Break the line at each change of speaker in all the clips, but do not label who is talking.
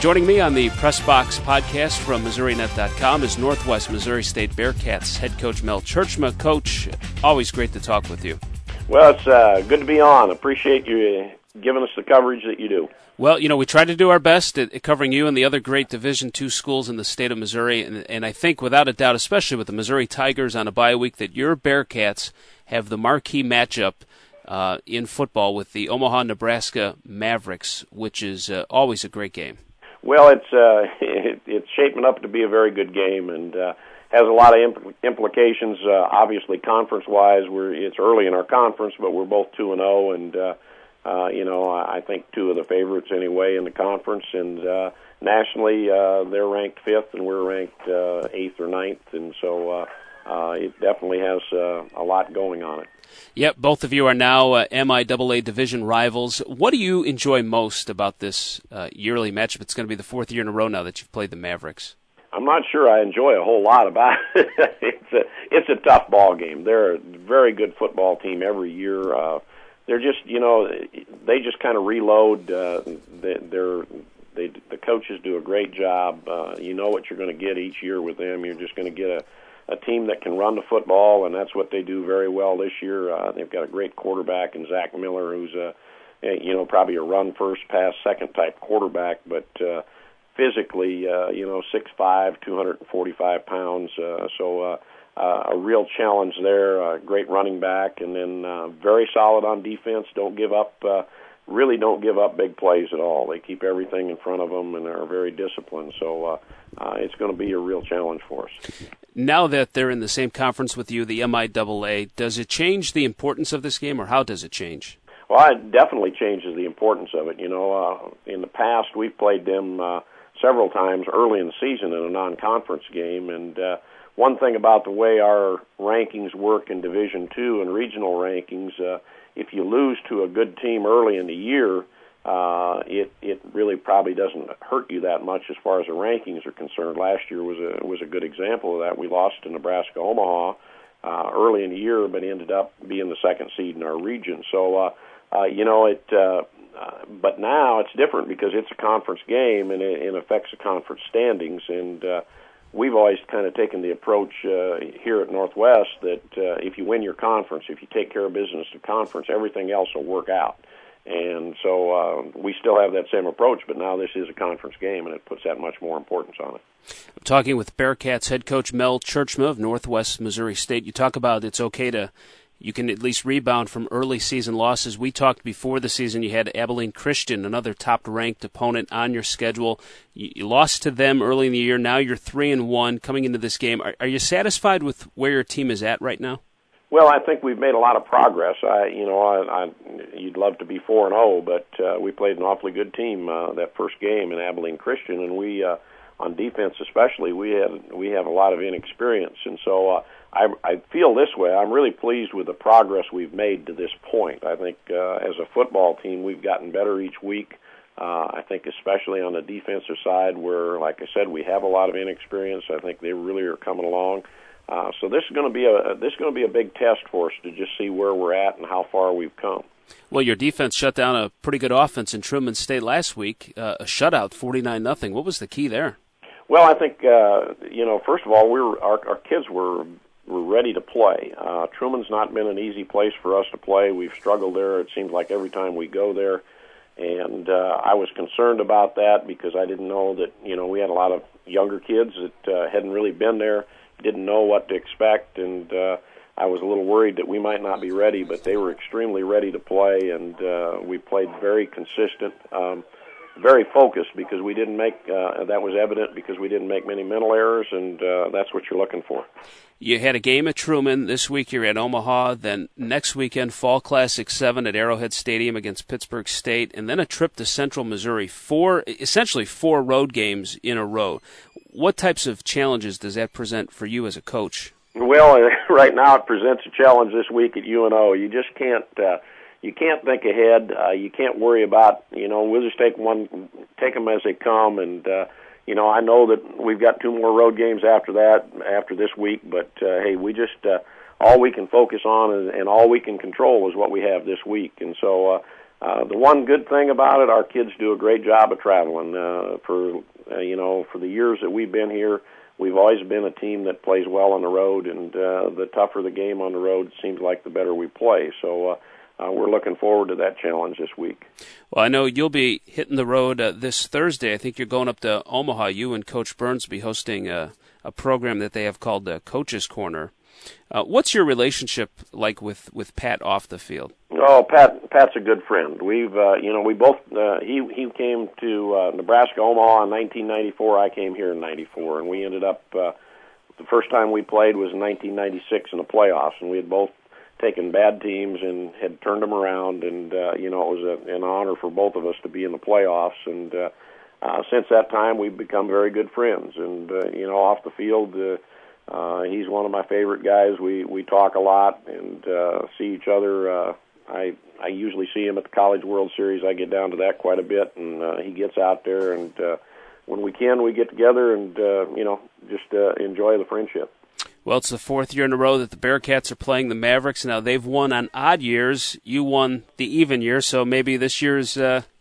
Joining me on the Press Box podcast from MissouriNet.com is Northwest Missouri State Bearcats head coach Mel Tjeerdsma. Coach, always great to talk with you.
Well, it's good to be on. Appreciate you giving us the coverage that you do.
Well, we try to do our best at covering you and the other great Division II schools in the state of Missouri, and I think without a doubt, especially with the Missouri Tigers on a bye week, that your Bearcats have the marquee matchup in football with the Omaha, Nebraska Mavericks, which is always a great game.
Well, it's shaping up to be a very good game, and has a lot of implications. Obviously, conference-wise, it's early in our conference, but we're both 2-0, and I think two of the favorites anyway in the conference. And nationally, they're ranked 5th, and we're ranked 8th or 9th, and so it definitely has a lot going on it.
Yep, both of you are now MIAA division rivals. What do you enjoy most about this yearly matchup? It's going to be the 4th year in a row now that you've played the Mavericks.
I'm not sure I enjoy a whole lot about it. It's a tough ball game. They're a very good football team every year. They're just, they just kind of reload. The coaches do a great job. You know what you're going to get each year with them. You're just going to get a team that can run the football, and that's what they do very well this year. They've got a great quarterback in Zach Miller, who's probably a run first, pass second type quarterback, but physically, 6'5", 245 pounds. So a real challenge there. Great running back, and then very solid on defense. Don't give up big plays at all. They keep everything in front of them and are very disciplined. So it's going to be a real challenge for us.
Now that they're in the same conference with you, the MIAA, does it change the importance of this game, or how does it change?
Well, it definitely changes the importance of it. In the past, we've played them several times early in the season in a non-conference game, and one thing about the way our rankings work in Division II and regional rankings, if you lose to a good team early in the year, it really probably doesn't hurt you that much as far as the rankings are concerned. Last year was a good example of that. We lost to Nebraska Omaha early in the year, but ended up being the 2nd seed in our region. So but now it's different because it's a conference game and it affects the conference standings. And we've always kind of taken the approach here at Northwest that if you win your conference, if you take care of business to conference, everything else will work out. And so we still have that same approach, but now this is a conference game, and it puts that much more importance on it.
I'm talking with Bearcats head coach Mel Tjeerdsma of Northwest Missouri State. You talk about it's okay you can at least rebound from early season losses. We talked before the season. You had Abilene Christian, another top-ranked opponent on your schedule. You lost to them early in the year. Now you're 3-1 coming into this game. Are you satisfied with where your team is at right now?
Well, I think we've made a lot of progress. You'd love to be 4-0, but we played an awfully good team that first game in Abilene Christian, and we, on defense especially, we have a lot of inexperience, and so I feel this way. I'm really pleased with the progress we've made to this point. I think as a football team, we've gotten better each week. I think especially on the defensive side, where, like I said, we have a lot of inexperience. I think they really are coming along. So this is going to be a big test for us to just see where we're at and how far we've come.
Well, your defense shut down a pretty good offense in Truman State last week, a shutout, 49-0. What was the key there?
Well, I think first of all, our kids were ready to play. Truman's not been an easy place for us to play. We've struggled there. It seems like every time we go there, and I was concerned about that because I didn't know that we had a lot of younger kids that hadn't really been there. Didn't know what to expect, and I was a little worried that we might not be ready, but they were extremely ready to play, and we played very consistent, very focused because we didn't make, that was evident because we didn't make many mental errors, and that's what you're looking for.
You had a game at Truman. This week you're at Omaha. Then next weekend, Fall Classic 7 at Arrowhead Stadium against Pittsburgh State, and then a trip to Central Missouri. Essentially four road games in a row. What types of challenges does that present for you as a coach?
Well, right now it presents a challenge this week at UNO. You just can't think ahead. You can't worry about, we'll just take them as they come. And, I know that we've got 2 more road games after this week. But, hey, we just, all we can focus on and all we can control is what we have this week. And so the one good thing about it, our kids do a great job of traveling. For the years that we've been here, we've always been a team that plays well on the road, and the tougher the game on the road, it seems like the better we play. So we're looking forward to that challenge this week.
Well, I know you'll be hitting the road this Thursday. I think you're going up to Omaha. You and Coach Burns will be hosting a program that they have called Coach's Corner. What's your relationship like with Pat off the field?
Oh, Pat's a good friend. We've we both he came to Nebraska, Omaha in 1994. I came here in '94, and we ended up the first time we played was in 1996 in the playoffs, and we had both taken bad teams and had turned them around, and it was an honor for both of us to be in the playoffs. And since that time, we've become very good friends. And off the field, he's one of my favorite guys. We talk a lot and see each other. I usually see him at the College World Series. I get down to that quite a bit, and he gets out there. And when we can, we get together and just enjoy the friendship.
Well, it's the fourth year in a row that the Bearcats are playing the Mavericks. Now, they've won on odd years. You won the even year, so maybe this year's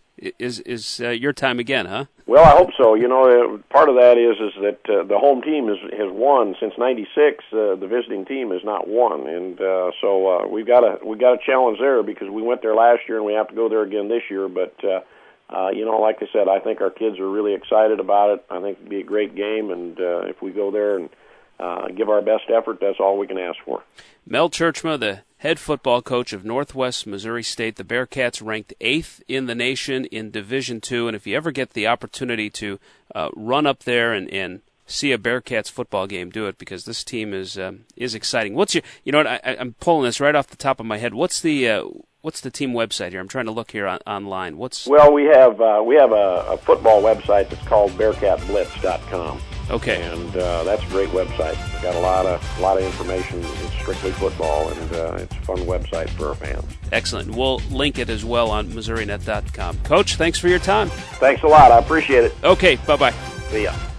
is your time again, huh?
Well, I hope so. Part of that is that the home team has won since '96. The visiting team has not won, and so we've got a challenge there because we went there last year and we have to go there again this year. But like I said, I think our kids are really excited about it. I think it'd be a great game, and if we go there and give our best effort, that's all we can ask for.
Mel Tjeerdsma, the head football coach of Northwest Missouri State. The Bearcats ranked 8th in the nation in Division II, and if you ever get the opportunity to run up there and see a Bearcats football game, do it, because this team is exciting. What's your? I'm pulling this right off the top of my head. What's the team website here? I'm trying to look here online.
Well, we have a football website that's called BearcatBlitz.com.
Okay.
And that's a great website. It's got a lot of information. It's strictly football, and it's a fun website for our fans.
Excellent. We'll link it as well on MissouriNet.com. Coach, thanks for your time.
Thanks a lot. I appreciate it.
Okay, bye-bye.
See ya.